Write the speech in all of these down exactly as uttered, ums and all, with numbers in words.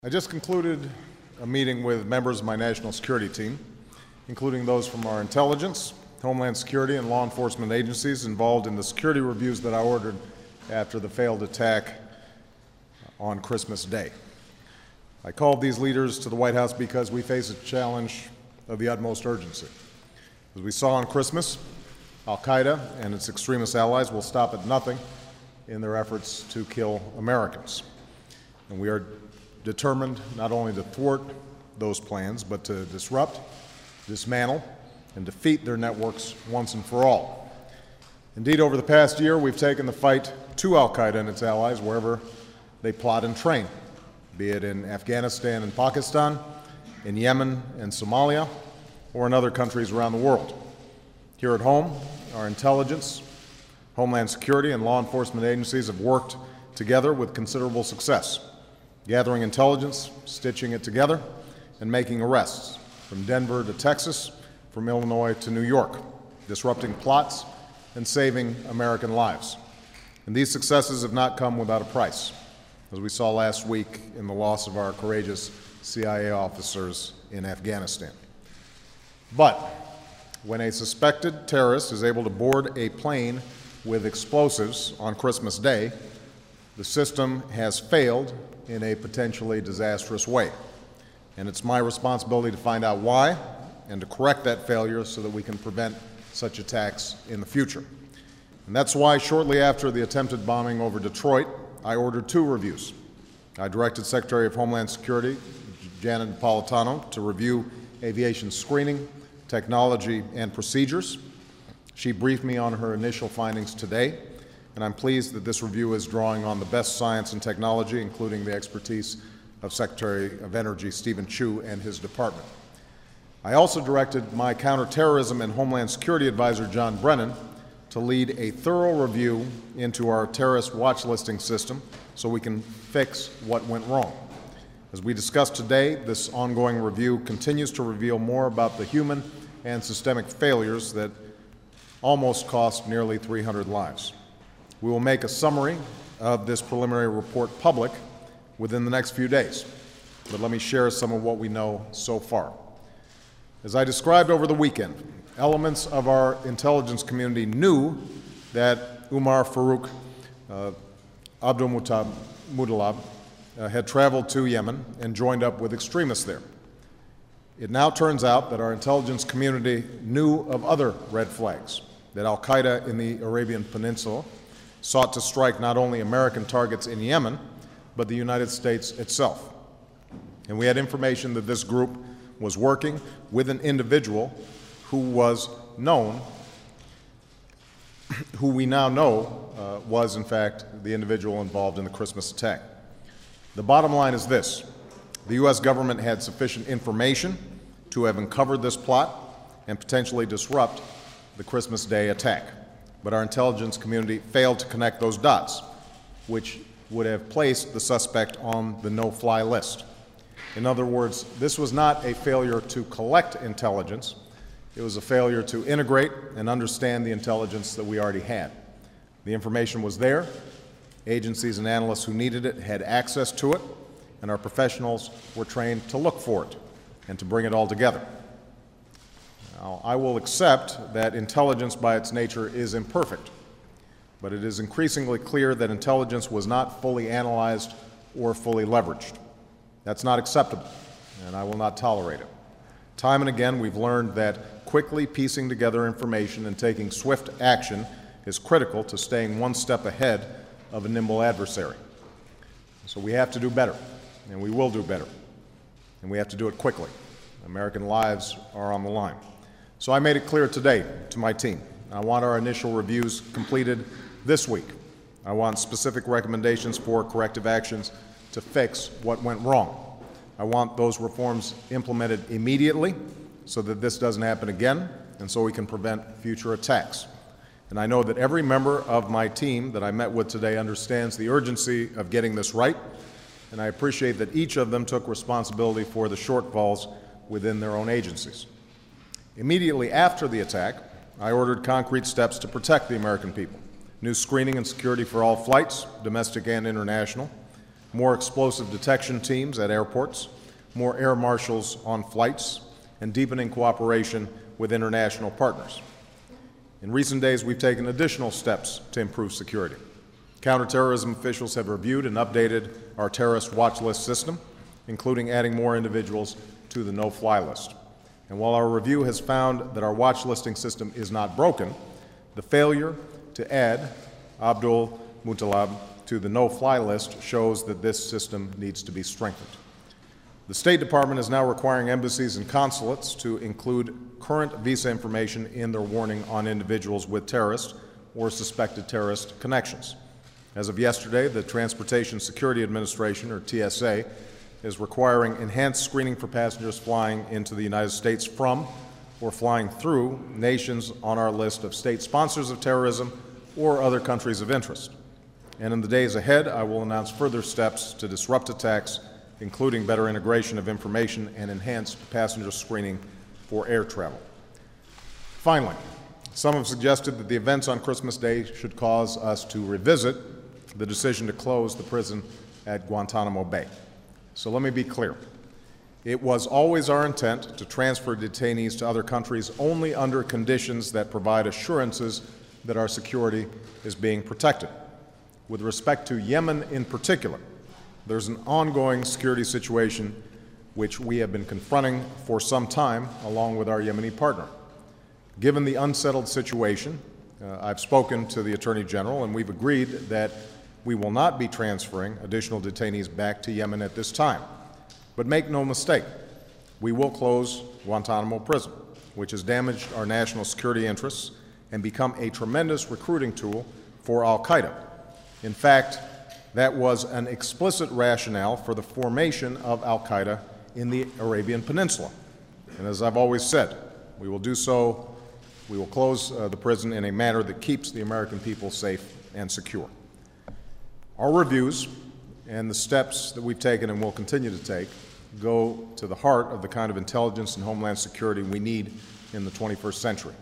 I just concluded a meeting with members of my national security team, including those from our intelligence, Homeland Security, and law enforcement agencies involved in the security reviews that I ordered after the failed attack on Christmas Day. I called these leaders to the White House because we face a challenge of the utmost urgency. As we saw on Christmas, Al-Qaeda and its extremist allies will stop at nothing in their efforts to kill Americans. And we are determined not only to thwart those plans, but to disrupt, dismantle, and defeat their networks once and for all. Indeed, over the past year, we've taken the fight to Al-Qaeda and its allies wherever they plot and train, be it in Afghanistan and Pakistan, in Yemen and Somalia, or in other countries around the world. Here at home, our intelligence, Homeland Security, and law enforcement agencies have worked together with considerable success, gathering intelligence, stitching it together, and making arrests from Denver to Texas, from Illinois to New York, disrupting plots and saving American lives. And these successes have not come without a price, as we saw last week in the loss of our courageous C I A officers in Afghanistan. But when a suspected terrorist is able to board a plane with explosives on Christmas Day, the system has failed in a potentially disastrous way. And it's my responsibility to find out why and to correct that failure so that we can prevent such attacks in the future. And that's why shortly after the attempted bombing over Detroit, I ordered two reviews. I directed Secretary of Homeland Security, Janet Napolitano, to review aviation screening, technology, and procedures. She briefed me on her initial findings today, and I'm pleased that this review is drawing on the best science and technology, including the expertise of Secretary of Energy Steven Chu and his department. I also directed my counterterrorism and Homeland Security advisor, John Brennan, to lead a thorough review into our terrorist watch listing system so we can fix what went wrong. As we discussed today, this ongoing review continues to reveal more about the human and systemic failures that almost cost nearly three hundred lives. We will make a summary of this preliminary report public within the next few days, but let me share some of what we know so far. As I described over the weekend, elements of our intelligence community knew that Umar Farouk uh, Abdulmutallab uh, had traveled to Yemen and joined up with extremists there. It now turns out that our intelligence community knew of other red flags, that Al-Qaeda in the Arabian Peninsula sought to strike not only American targets in Yemen, but the United States itself. And we had information that this group was working with an individual who was known, who we now know uh, was, in fact, the individual involved in the Christmas attack. The bottom line is this: the U S government had sufficient information to have uncovered this plot and potentially disrupt the Christmas Day attack. But our intelligence community failed to connect those dots, which would have placed the suspect on the no-fly list. In other words, this was not a failure to collect intelligence. It was a failure to integrate and understand the intelligence that we already had. The information was there. Agencies and analysts who needed it had access to it, and our professionals were trained to look for it and to bring it all together. Now, I will accept that intelligence by its nature is imperfect, but it is increasingly clear that intelligence was not fully analyzed or fully leveraged. That's not acceptable, and I will not tolerate it. Time and again, we've learned that quickly piecing together information and taking swift action is critical to staying one step ahead of a nimble adversary. So we have to do better, and we will do better, and we have to do it quickly. American lives are on the line. So I made it clear today to my team. I want our initial reviews completed this week. I want specific recommendations for corrective actions to fix what went wrong. I want those reforms implemented immediately so that this doesn't happen again and so we can prevent future attacks. And I know that every member of my team that I met with today understands the urgency of getting this right, and I appreciate that each of them took responsibility for the shortfalls within their own agencies. Immediately after the attack, I ordered concrete steps to protect the American people. New screening and security for all flights, domestic and international. more explosive detection teams at airports, more air marshals on flights, and deepening cooperation with international partners. In recent days, we've taken additional steps to improve security. Counterterrorism officials have reviewed and updated our terrorist watch list system, including adding more individuals to the no-fly list. And while our review has found that our watch listing system is not broken, the failure to add Abdul Muttalib to the no-fly list shows that this system needs to be strengthened. The State Department is now requiring embassies and consulates to include current visa information in their warning on individuals with terrorist or suspected terrorist connections. As of yesterday, the Transportation Security Administration, or T S A, is requiring enhanced screening for passengers flying into the United States from or flying through nations on our list of state sponsors of terrorism or other countries of interest. And in the days ahead, I will announce further steps to disrupt attacks, including better integration of information and enhanced passenger screening for air travel. Finally, some have suggested that the events on Christmas Day should cause us to revisit the decision to close the prison at Guantanamo Bay. So let me be clear. It was always our intent to transfer detainees to other countries only under conditions that provide assurances that our security is being protected. With respect to Yemen in particular, there's an ongoing security situation which we have been confronting for some time along with our Yemeni partner. Given the unsettled situation, uh, I've spoken to the Attorney General and we've agreed that we will not be transferring additional detainees back to Yemen at this time. But make no mistake, we will close Guantanamo Prison, which has damaged our national security interests and become a tremendous recruiting tool for al-Qaeda. In fact, that was an explicit rationale for the formation of al-Qaeda in the Arabian Peninsula. And as I've always said, we will do so, we will close uh, the prison in a manner that keeps the American people safe and secure. Our reviews and the steps that we've taken and will continue to take go to the heart of the kind of intelligence and homeland security we need in the twenty-first century.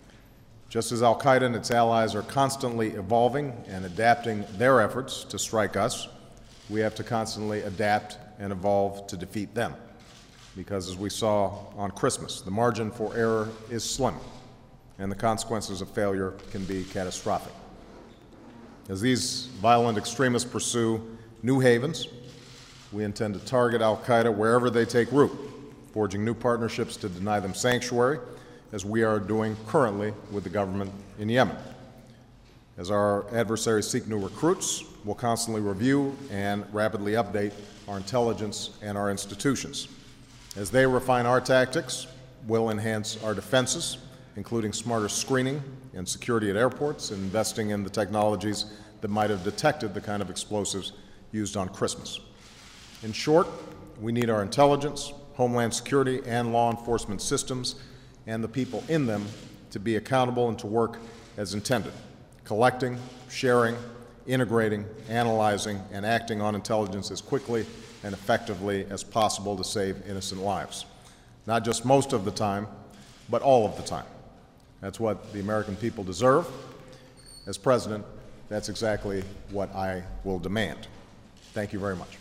Just as al-Qaeda and its allies are constantly evolving and adapting their efforts to strike us, we have to constantly adapt and evolve to defeat them. Because as we saw on Christmas, the margin for error is slim, and the consequences of failure can be catastrophic. As these violent extremists pursue new havens, we intend to target al-Qaeda wherever they take root, forging new partnerships to deny them sanctuary, as we are doing currently with the government in Yemen. As our adversaries seek new recruits, we'll constantly review and rapidly update our intelligence and our institutions. As they refine our tactics, we'll enhance our defenses, including smarter screening and security at airports, and investing in the technologies that might have detected the kind of explosives used on Christmas. In short, we need our intelligence, homeland security, and law enforcement systems and the people in them to be accountable and to work as intended, collecting, sharing, integrating, analyzing, and acting on intelligence as quickly and effectively as possible to save innocent lives. Not just most of the time, but all of the time. That's what the American people deserve. As President, that's exactly what I will demand. Thank you very much.